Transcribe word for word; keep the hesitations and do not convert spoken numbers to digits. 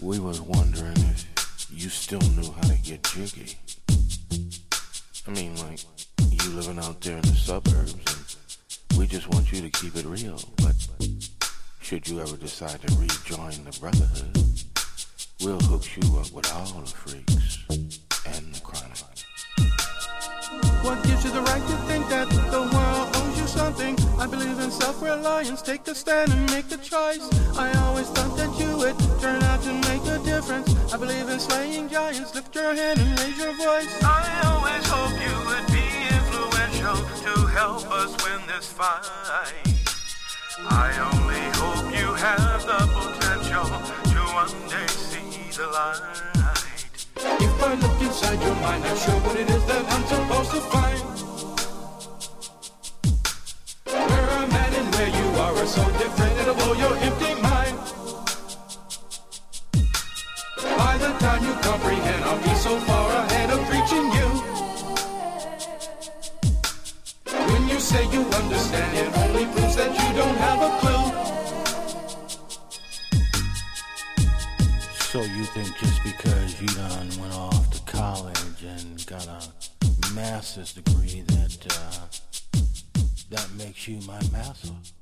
We was wondering if you still knew how to get jiggy. I mean, like, you living out there in the suburbs, and we just want you to keep it real. But should you ever decide to rejoin the brotherhood, we'll hook you up with all the freaks and the chronic. What gives you the right to think that the world owes you something? I believe in self-reliance, take a stand and make a choice. I always thought that you would turn out to make a difference. I believe in slaying giants, lift your hand and raise your voice. I always hope you would be influential to help us win this fight. I only hope you have the potential to one day see the light. If I look inside your mind, I'm sure what it is that I'm supposed to find. Where I'm at and where you are are so different, it'll blow your empty mind. By the time you comprehend, I'll be so far ahead of reaching you. When you say you understand, it only proves that you don't have a clue. So you think just because you done went off to college and got a master's degree that uh, that makes you my master?